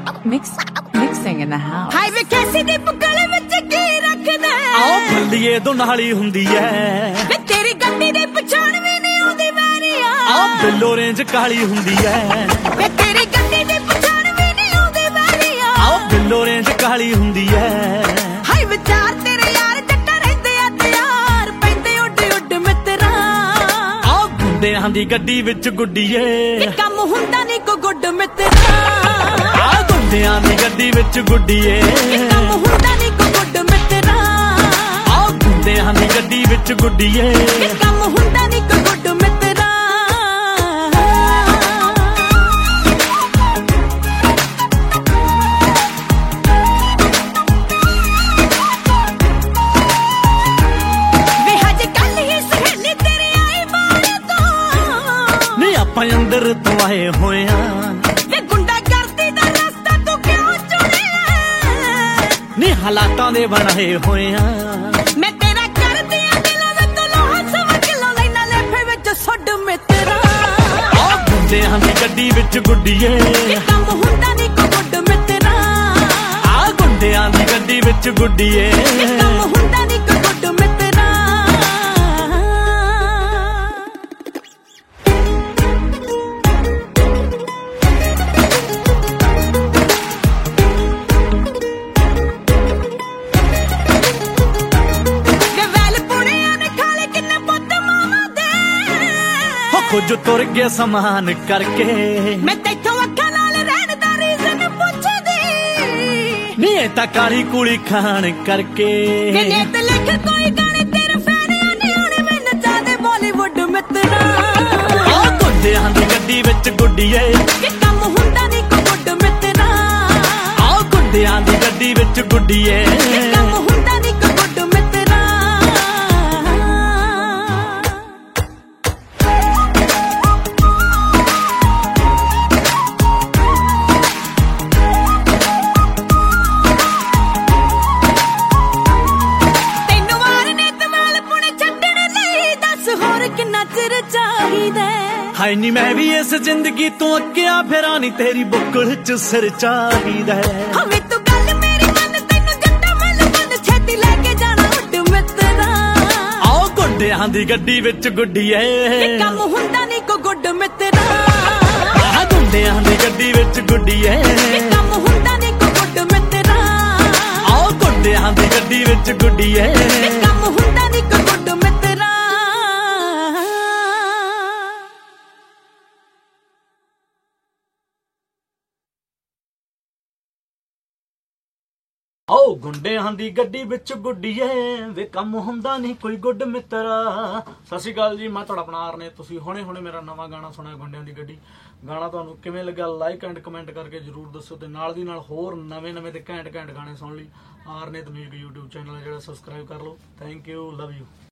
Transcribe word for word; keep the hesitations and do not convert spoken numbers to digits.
Mix, mixing in the house. ਹਾਈ ਵੇ ਕੈਸੀ ਦੀ ਬੁੱਕਲ ਵਿੱਚ ਕੀ ਰੱਖਦਾ ਆਓ ਬੱਲੀਏ ਦੋ ਨਾਲੀ ਹੁੰਦੀ ਐ ਵੇ ਤੇਰੀ ਗੱਡੀ ਦੀ ਪਛਾਣ ਵੀ ਨਹੀਂ ਆਉਂਦੀ ਵਾਰੀਆ ਆਓ ਬਿੱਲੋ ਰੇਂਜ ਕਾਲੀ ਹੁੰਦੀ ਐ ਵੇ ਤੇਰੀ ਗੱਡੀ ਦੀ ਪਛਾਣ ਵੀ ਨਹੀਂ ਆਉਂਦੀ ਵਾਰੀਆ ਆਓ ਬਿੱਲੋ ਰੇਂਜ ਕਾਲੀ ਹੁੰਦੀ ਐ ਹਾਈ ਵਿਚਾਰ ਤੇਰੇ ਯਾਰ ਜੱਟਾ ਰਹਿੰਦੇ ਆ ਤਿਆਰ ਪੈਂਦੇ ਉੱਡ ਉੱਡ ਮਿੱਤਰਾ ਆਓ ਗੁੰਡਿਆਂ ਦੀ ਗੱਡੀ ਵਿੱਚ ਗੁੱਡੀਏ ਕੰਮ ਹੁੰਦਾ ਨਹੀਂ ਕੋ ਗੁੱਡ ਮਿੱਤਰਾ ਆ ਗੁੰਡਿਆਂ ਦੀ ਗੱਡੀ ਵਿੱਚ ਗੁੱਡੀਏ ਕੰਮ ਹੁੰਦਾ ਨਹੀਂ ਕੋ ਗੁੱਡ ਮਿੱਤਰਾ ਆ ਗੁੰਡਿਆਂ ਦੀ ਗੱਡੀ ਵਿੱਚ ਗੁੱਡੀਏ ਕੰਮ ਹੁੰਦਾ ਨਹੀਂ ਕੋ ਗੁੱਡ ਮਿੱਤਰਾ ਵੇ ਹਜੇ ਕੱਲ ਹੀ ਸਹੇਲੀ ਤੇਰੀ ਆਈ ਬਾਹਰ ਤੋਂ ਨਹੀਂ ਆਪਾਂ ਅੰਦਰ ਤੋਂ ਆਏ ਹੋਏ ਆ ਹਾਲਾਤਾਂ ਦੇ ਬਣਾਏ ਹੋਏ ਆ ਮੈਂ ਤੇਰਾ ਕਰਦੀ ਆ ਦਿਲਾਂ ਵਿੱਚ ਲੋਹਾ ਸਵਾ ਕਿਲੋ ਲੈਣਾ ਲੇਫੇ ਵਿੱਚ ਸੁੱਡ ਮਿੱਤਰਾ ਆ ਗੁੰਡਿਆਂ ਦੀ ਗੱਡੀ ਵਿੱਚ ਗੁੱਡੀਏ ਕੰਮ ਹੁੰਦਾ ਨਹੀਂ ਕੋ ਗੁੱਡ ਮਿੱਤਰਾ ਆ ਗੁੰਡਿਆਂ ਦੀ ਗੱਡੀ ਵਿੱਚ ਗੁੱਡੀਏ ਕੰਮ ਹੁੰਦਾ ਨਹੀਂ ਕੋ ਗੁੱਡ ਮਿੱਤਰਾ ਕੁਝ ਤੁਰ ਗਿਆ ਸਮਾਨ ਕਰਕੇ ਮੈਂ ਤੈਥੋਂ ਅੱਖਾਂ ਨਾਲ ਰਹਿਣ ਦਾ ਰੀਜ਼ਨ ਪੁੱਛਦੀ ਨੀ ਇਹ ਤਾਂ ਕਾਲੀ ਕੁਲੀ ਖਾਣ ਕਰਕੇ ਵੇ ਨੇਤ ਲਿਖ ਕੋਈ ਗਾਣੇ ਤੇਰੇ ਫੈਨਿਆਂ ਨੇ ਆਉਣੇ ਮੈਂ ਨਚਾ ਦੇ ਬਾਲੀਵੁੱਡ ਮਿੱਤਰਾ ਆ ਗੁੰਡਿਆਂ ਦੀ ਗੱਡੀ ਵਿੱਚ ਗੁੱਡੀਏ ਕੰਮ ਹੁੰਦਾ ਨਹੀਂ ਕੋ ਗੁੱਡ ਮਿੱਤਰਾ ਆ ਗੁੰਡਿਆਂ ਦੀ ਗੱਡੀ ਵਿੱਚ ਗੁੱਡੀਏ ਕੰਮ ਹੁੰਦਾ ਨਹੀਂ ਕੋ ਗੁੱਡ ਮਿੱਤਰਾ ਕਿੰਨਾ ਚਿਰ ਚਾਹੀਦਾ ਹਾਏ ਨੀ ਮੈਂ ਵੀ ਇਸ ਜ਼ਿੰਦਗੀ ਤੋਂ ਅੱਕਿਆ ਫਿਰਾਂ ਨੀ ਤੇਰੀ ਬੁੱਕਲ ਚ ਸਿਰ ਚਾਹੀਦਾ ਹਵੇ ਤੂੰ ਗੱਲ ਮੇਰੀ ਮੰਨ ਤੈਨੂੰ ਜੱਟਾ ਮੱਲ ਬੰਨ ਛੇਤੀ ਲੈ ਕੇ ਜਾਣਾ ਉੱਡ ਮਿੱਤਰਾ ਆਓ ਗੁੰਡਿਆਂ ਦੀ ਗੱਡੀ ਵਿੱਚ ਗੁੱਡੀਏ ਕੰਮ ਹੁੰਦਾ ਨਹੀਂ ਕੋ ਗੁੱਡ ਮਿੱਤਰਾ ਆ ਗੁੰਡਿਆਂ ਦੀ ਗੱਡੀ ਵਿੱਚ ਗੁੱਡੀਏ ਕੰਮ ਹੁੰਦਾ ਨਹੀਂ ਕੋ ਗੁੱਡ ਮਿੱਤਰਾ ਆਓ ਗੁੰਡਿਆਂ ਦੀ ਗੱਡੀ ਵਿੱਚ ਗੁੱਡੀਏ ਕੰਮ ਹੁੰਦਾ ਨਹੀਂ ਕੋ ਗੁੱਡ ਮਿੱਤਰਾ ਆਓ ਗੁੰਡਿਆਂ ਦੀ ਗੱਡੀ ਵਿੱਚ ਗੁੱਡੀਏ ਵੇ ਕੰਮ ਹੁੰਦਾ ਨਹੀਂ ਕੋਈ ਗੁੱਡ ਮਿੱਤਰਾ। ਸਤਿ ਸ਼੍ਰੀ ਅਕਾਲ ਜੀ, ਮੈਂ ਤੁਹਾਡਾ ਆਪਣਾ ਆਰ ਨੇ। ਤੁਸੀਂ ਹੁਣੇ ਹੁਣੇ ਮੇਰਾ ਨਵਾਂ ਗਾਣਾ ਸੁਣਿਆ ਗੁੰਡਿਆਂ ਦੀ ਗੱਡੀ। ਗਾਣਾ ਤੁਹਾਨੂੰ ਕਿਵੇਂ ਲੱਗਾ ਲਾਈਕ ਐਂਡ ਕਮੈਂਟ ਕਰਕੇ ਜਰੂਰ ਦੱਸੋ ਤੇ ਨਾਲ ਦੀ ਨਾਲ ਹੋਰ ਨਵੇਂ ਨਵੇਂ ਤੇ ਘੈਂਟ ਘੈਂਟ ਗਾਣੇ ਸੁਣ ਲਈ ਆਰ ਨੇ ਮਿਊਜ਼ਿਕ YouTube ਚੈਨਲ ਜਿਹੜਾ ਸਬਸਕ੍ਰਾਈਬ ਕਰ ਲਓ। Thank you, love you.